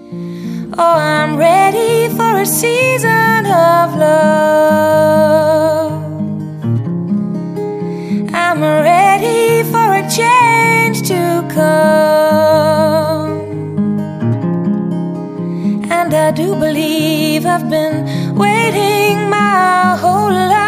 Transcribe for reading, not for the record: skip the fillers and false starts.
Oh, I'm ready for a season of love. I'm ready for a change to come. And I do believe I've been waiting my whole life